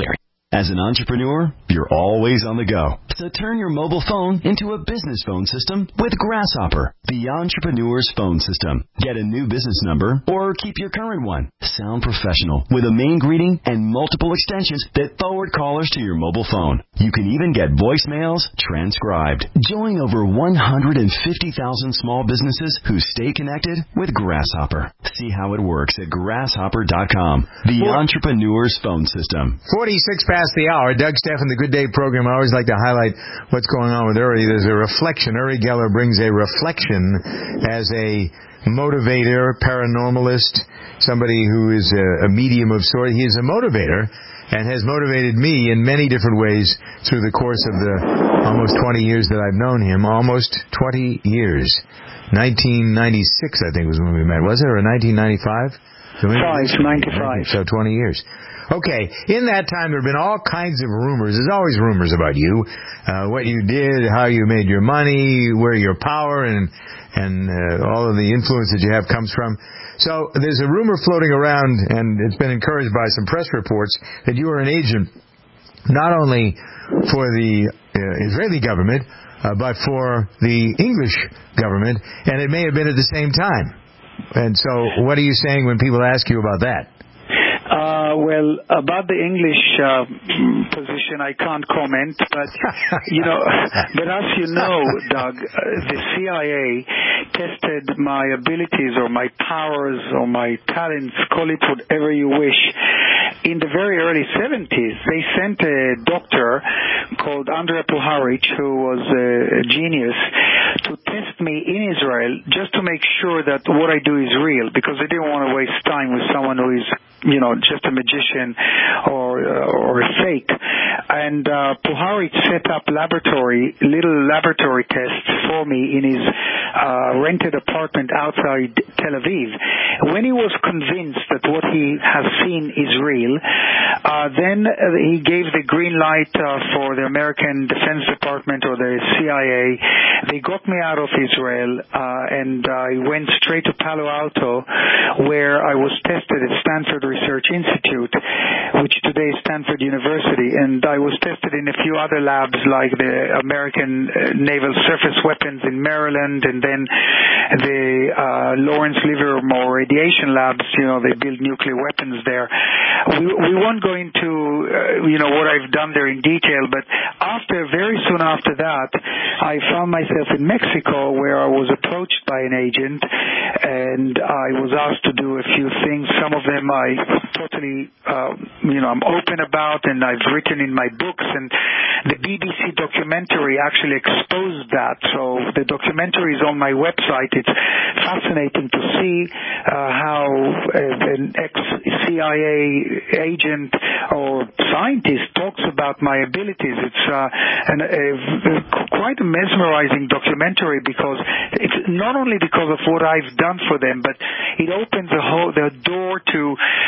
As an entrepreneur, you're always on the go. So turn your mobile phone into a business phone system with Grasshopper, the entrepreneur's phone system. Get a new business number or keep your current one. Sound professional with a main greeting and multiple extensions that forward callers to your mobile phone. You can even get voicemails transcribed. Join over one hundred fifty thousand small businesses who stay connected with Grasshopper. See how it works at grasshopper dot com, the Four- entrepreneur's phone system. forty-six past the hour. Doug Steffen, the Good Day program. I always like to highlight what's going on with Uri. There's a reflection. Uri Geller brings a reflection as a motivator, paranormalist, somebody who is a, a medium of sorts. He is a motivator and has motivated me in many different ways through the course of the almost twenty years that I've known him. Almost twenty years. nineteen ninety-six, I think, was when we met. Was it? Or nineteen ninety-five? Five, ninety-five. So twenty years. Okay, in that time there have been all kinds of rumors. There's always rumors about you, uh, what you did, how you made your money, where your power and and uh, all of the influence that you have comes from. So there's a rumor floating around, and it's been encouraged by some press reports, that you are an agent not only for the uh, Israeli government, uh, but for the English government, and it may have been at the same time. And so what are you saying when people ask you about that? Uh, well, about the English uh, position, I can't comment, but, you know, but as you know, Doug, uh, the C I A tested my abilities or my powers or my talents, call it whatever you wish. In the very early seventies, they sent a doctor called Andrei Puharich, who was a genius, to test me in Israel just to make sure that what I do is real, because they didn't want to waste time with someone who is, you know, just a magician or uh, or a fake. And uh, Puharich set up laboratory, little laboratory tests for me in his uh, rented apartment outside Tel Aviv. When he was convinced that what he has seen is real, uh, then he gave the green light uh, for the American Defense Department or the C I A. They got me out of Israel, uh, and I went straight to Palo Alto, where I was tested at Stanford Research Institute, which today is Stanford University, and I was tested in a few other labs like the American Naval Surface Weapons in Maryland, and then the uh, Lawrence Livermore Radiation Labs. You know, they build nuclear weapons there. We, we won't go into uh, you know what I've done there in detail, but after very soon after that, I found myself in Mexico, where I was approached by an agent, and I was asked to do a few things. Some of them I totally, uh, you know, I'm open about, and I've written in my books, and the B B C documentary actually exposed that. So the documentary is on my website. It's fascinating to see uh, how uh, an ex-C I A agent or scientist talks about my abilities. It's uh, an, a, a, quite a mesmerizing documentary, because it's not only because of what I've done for them, but it opens the whole the door to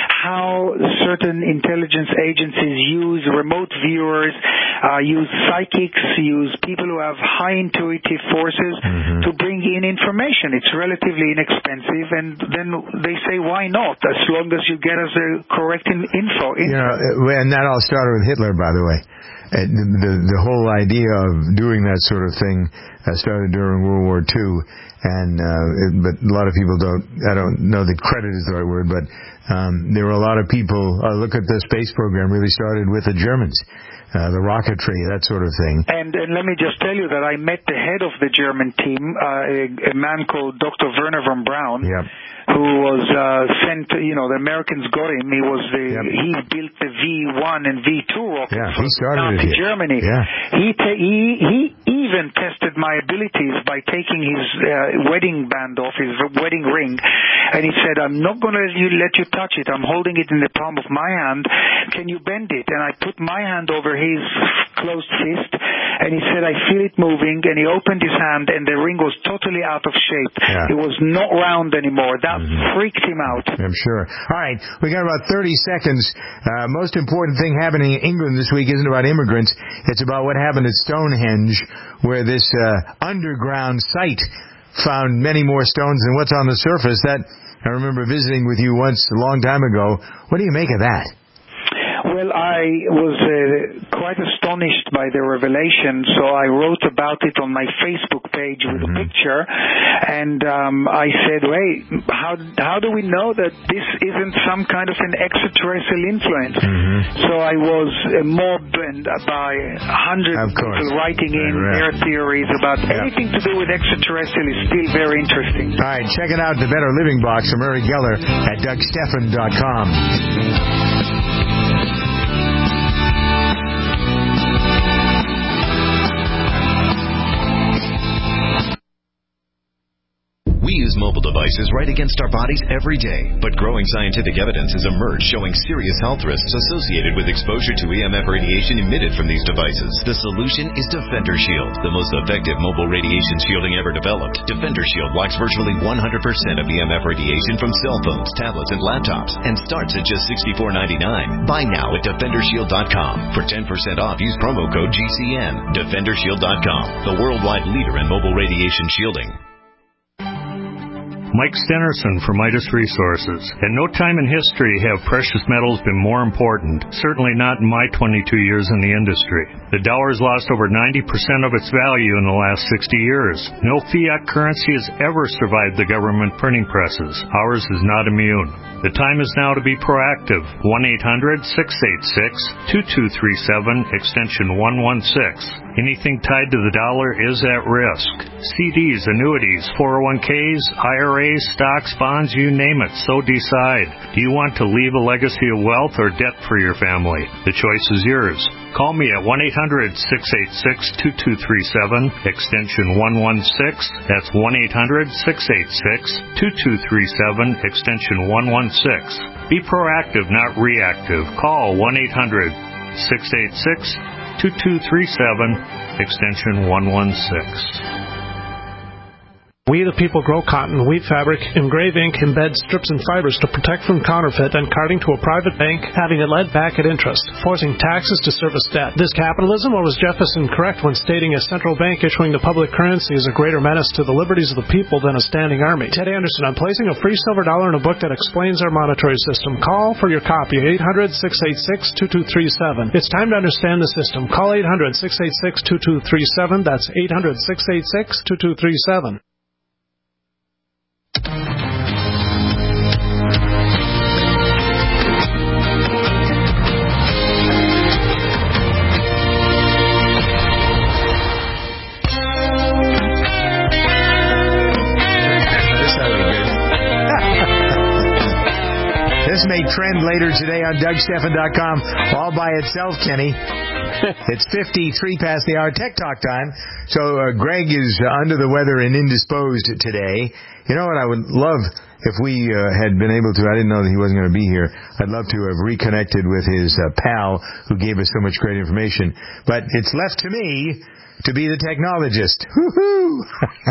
how certain intelligence agencies use remote viewers, uh, use psychics, use people who have high intuitive forces mm-hmm. to bring in information. It's relatively inexpensive, and then they say, why not, as long as you get us the correct in- info. You know, and that all started with Hitler, by the way. Uh, the, the the whole idea of doing that sort of thing uh, started during World War Two, and uh, it, but a lot of people don't. I don't know that credit is the right word, but um, there were a lot of people. Uh, look at the space program. Really started with the Germans. Uh, the rocketry, that sort of thing. And, and let me just tell you that I met the head of the German team, uh, a, a man called Doctor Werner von Braun, yep. who was uh, sent, you know, the Americans got him. He was the, yep. he built the V one and V two rockets yeah, for he started Nazi it Germany. Yeah. He, ta- he, he even tested my abilities by taking his uh, wedding band off, his wedding ring, and he said, I'm not going to let you, let you touch it. I'm holding it in the palm of my hand. Can you bend it? And I put my hand over his closed fist, and he said, I feel it moving, and he opened his hand, and the ring was totally out of shape. Yeah. It was not round anymore. That mm-hmm. freaked him out. I'm sure. All right, we got about thirty seconds. Uh, most important thing happening in England this week isn't about immigrants. It's about what happened at Stonehenge, where this uh, underground site found many more stones than what's on the surface. That I remember visiting with you once a long time ago. What do you make of that? Well, I was uh, quite astonished by the revelation, so I wrote about it on my Facebook page with mm-hmm. a picture, and um, I said, wait, how how do we know that this isn't some kind of an extraterrestrial influence? Mm-hmm. So I was uh, mobbed and by hundreds of people writing in right. their theories about yeah. anything to do with extraterrestrial is still very interesting. All right, check it out, The Better Living Box from Uri Geller at Doug Stephan dot com. We use mobile devices right against our bodies every day, but growing scientific evidence has emerged showing serious health risks associated with exposure to E M F radiation emitted from these devices. The solution is Defender Shield, the most effective mobile radiation shielding ever developed. Defender Shield blocks virtually one hundred percent of E M F radiation from cell phones, tablets, and laptops, and starts at just sixty-four ninety-nine. Buy now at Defender Shield dot com. For ten percent off, use promo code G C N. Defender Shield dot com, the worldwide leader in mobile radiation shielding. Mike Stenerson for Midas Resources. At no time in history have precious metals been more important, certainly not in my twenty-two years in the industry. The dollar has lost over ninety percent of its value in the last sixty years. No fiat currency has ever survived the government printing presses. Ours is not immune. The time is now to be proactive. one eight hundred six eight six two two three seven, extension one one six. Anything tied to the dollar is at risk. C Ds, annuities, four oh one k's, I R As, stocks, bonds, you name it, so decide. Do you want to leave a legacy of wealth or debt for your family? The choice is yours. Call me at one eight hundred six eight six two two three seven, extension one one six. That's one eight hundred six eight six two two three seven, extension one one six. Be proactive, not reactive. Call one eight hundred six eight six two two three seven, extension one one six. We the people grow cotton, weave fabric, engrave ink, embed strips and fibers to protect from counterfeit and carting to a private bank, having it led back at interest, forcing taxes to service debt. This capitalism, or was Jefferson correct when stating a central bank issuing the public currency is a greater menace to the liberties of the people than a standing army? Ted Anderson, I'm placing a free silver dollar in a book that explains our monetary system. Call for your copy, eight hundred six eight six two two three seven. It's time to understand the system. Call eight hundred six eight six two two three seven. That's eight hundred six eight six two two three seven. This may trend later today on Doug Stephan dot com all by itself, Kenny. It's fifty-three past the hour, Tech Talk time. So uh, Greg is uh, under the weather and indisposed today. You know what I would love if we uh, had been able to, I didn't know that he wasn't going to be here, I'd love to have reconnected with his uh, pal who gave us so much great information. But it's left to me to be the technologist. Woo-hoo!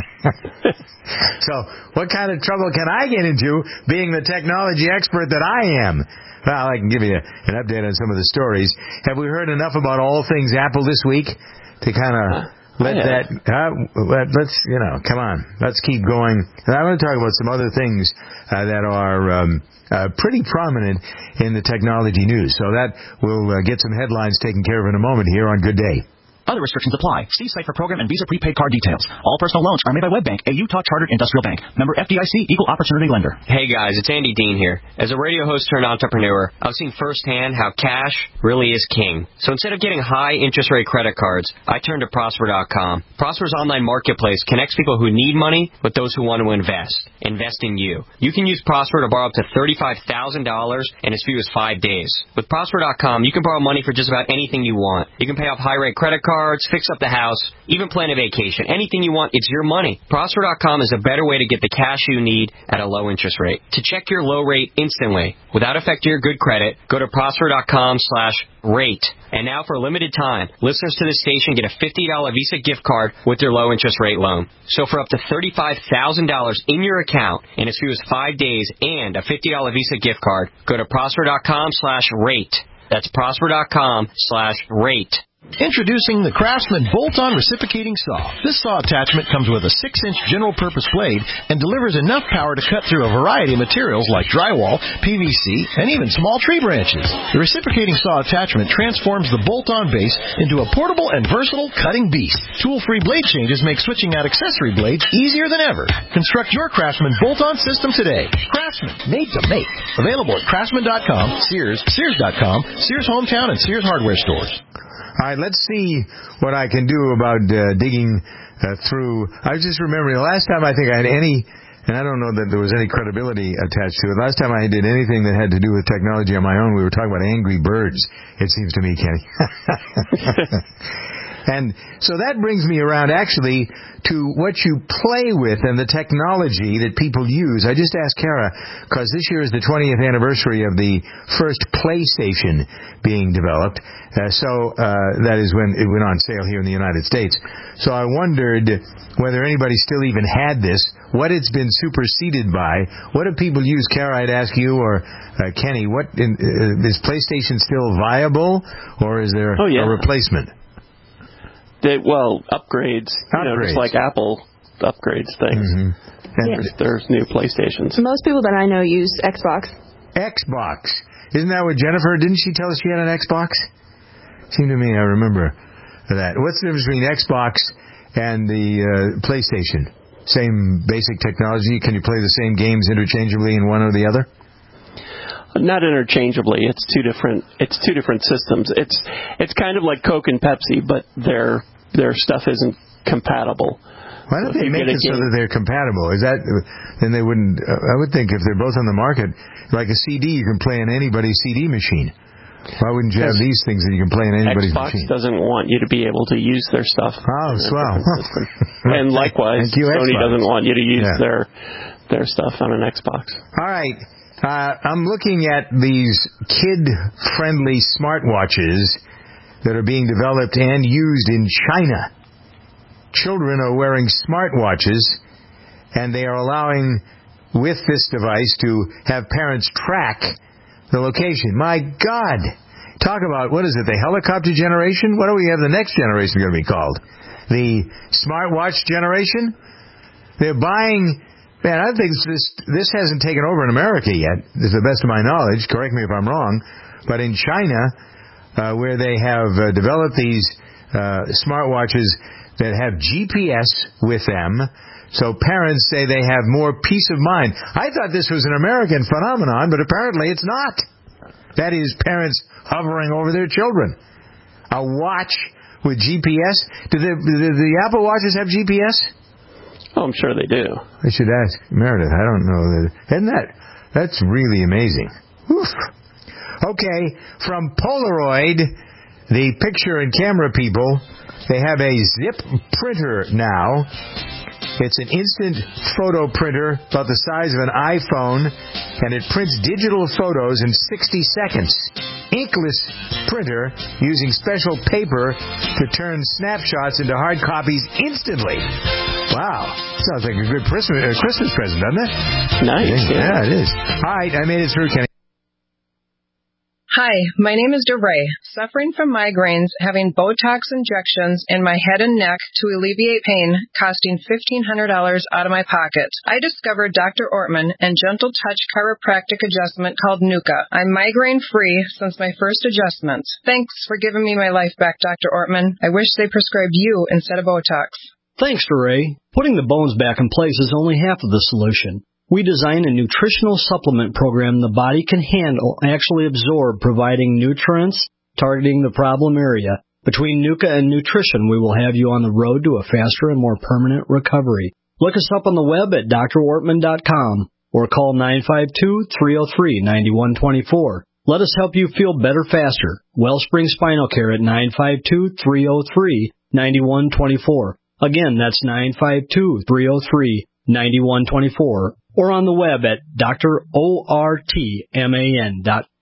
So what kind of trouble can I get into being the technology expert that I am? Well, I can give you an update on some of the stories. Have we heard enough about all things Apple this week to kind of let yeah. that, uh, let, let's, you know, come on, let's keep going. And I want to talk about some other things uh, that are um, uh, pretty prominent in the technology news. So that we'll uh, get some headlines taken care of in a moment here on Good Day. Other restrictions apply. See site for program and Visa prepaid card details. All personal loans are made by WebBank, a Utah Chartered Industrial Bank. Member F D I C, Equal Opportunity Lender. Hey guys, it's Andy Dean here. As a radio host turned entrepreneur, I've seen firsthand how cash really is king. So instead of getting high interest rate credit cards, I turned to Prosper dot com. Prosper's online marketplace connects people who need money with those who want to invest. Invest in you. You can use Prosper to borrow up to thirty-five thousand dollars in as few as five days. With Prosper dot com, you can borrow money for just about anything you want. You can pay off high-rate credit cards, fix up the house, even plan a vacation. Anything you want, it's your money. Prosper dot com is a better way to get the cash you need at a low interest rate. To check your low rate instantly, without affecting your good credit, go to Prosper dot com slash rate. And now for a limited time, listeners to this station get a fifty dollars Visa gift card with their low interest rate loan. So for up to thirty-five thousand dollars in your account in as few as five days and a fifty dollars Visa gift card, go to Prosper dot com slash rate. That's Prosper dot com slash rate. Introducing the Craftsman Bolt-On Reciprocating Saw. This saw attachment comes with a six inch general-purpose blade and delivers enough power to cut through a variety of materials like drywall, P V C, and even small tree branches. The reciprocating saw attachment transforms the bolt-on base into a portable and versatile cutting beast. Tool-free blade changes make switching out accessory blades easier than ever. Construct your Craftsman Bolt-On system today. Craftsman, made to make. Available at craftsman dot com, Sears, Sears dot com, Sears Hometown, and Sears Hardware stores. All right, let's see what I can do about uh, digging uh, through. I was just remembering the last time I think I had any, and I don't know that there was any credibility attached to it. Last time I did anything that had to do with technology on my own, we were talking about Angry Birds, it seems to me, Kenny. And so that brings me around actually to what you play with and the technology that people use. I just asked Kara, because this year is the twentieth anniversary of the first PlayStation being developed. Uh, so uh, that is when it went on sale here in the United States. So I wondered whether anybody still even had this, what it's been superseded by. What do people use? Kara, I'd ask you, or uh, Kenny, what in, uh, is PlayStation still viable, or is there oh, yeah. a replacement? They, well, upgrades, upgrades, you know, just like Apple upgrades things. Mm-hmm. There's, there's new PlayStations. Most people that I know use Xbox. Xbox. Isn't that what Jennifer, didn't she tell us she had an Xbox? Seemed to me I remember that. What's the difference between Xbox and the uh, PlayStation? Same basic technology? Can you play the same games interchangeably in one or the other? Not interchangeably. It's two different. It's two different systems. It's it's kind of like Coke and Pepsi, but their their stuff isn't compatible. Why don't so they make it so that they're compatible? Is that then they wouldn't? Uh, I would think if they're both on the market, like a C D, you can play on anybody's C D machine. Why wouldn't you have these things that you can play on anybody's Xbox machine? Xbox doesn't want you to be able to use their stuff. Oh, swell. And likewise, you, Sony Xbox. doesn't want you to use yeah. their their stuff on an Xbox. All right. Uh, I'm looking at these kid-friendly smartwatches that are being developed and used in China. Children are wearing smartwatches, and they are allowing, with this device, to have parents track the location. My God! Talk about, what is it, the helicopter generation? What do we have the next generation going to be called? The smartwatch generation? They're buying... Man, I think this this hasn't taken over in America yet, to the best of my knowledge. Correct me if I'm wrong. But in China, uh, where they have uh, developed these uh, smartwatches that have G P S with them, so parents say they have more peace of mind. I thought this was an American phenomenon, but apparently it's not. That is, parents hovering over their children. A watch with G P S? Do the, do the Apple Watches have G P S? Oh, I'm sure they do. I should ask Meredith. I don't know. That. Isn't that? That's really amazing. Oof. Okay, from Polaroid, the picture and camera people, they have a zip printer now. It's an instant photo printer about the size of an iPhone, and it prints digital photos in sixty seconds. Inkless printer using special paper to turn snapshots into hard copies instantly. Wow. Sounds like a good Christmas, uh, Christmas present, doesn't it? Nice. Yeah, yeah, it is. All right, I made it through, Kenny. Hi, my name is DeRay. Suffering from migraines, having Botox injections in my head and neck to alleviate pain, costing fifteen hundred dollars out of my pocket. I discovered Doctor Ortman and Gentle Touch chiropractic adjustment called Nuka. I'm migraine-free since my first adjustments. Thanks for giving me my life back, Doctor Ortman. I wish they prescribed you instead of Botox. Thanks, DeRay. Putting the bones back in place is only half of the solution. We design a nutritional supplement program the body can handle, actually absorb, providing nutrients, targeting the problem area. Between Nuka and nutrition, we will have you on the road to a faster and more permanent recovery. Look us up on the web at D R ortman dot com or call nine five two, three oh three, nine one two four. Let us help you feel better faster. Wellspring Spinal Care at nine five two, three oh three, nine one two four. Again, that's nine five two, three oh three, nine one two four. Or on the web at D R ortman dot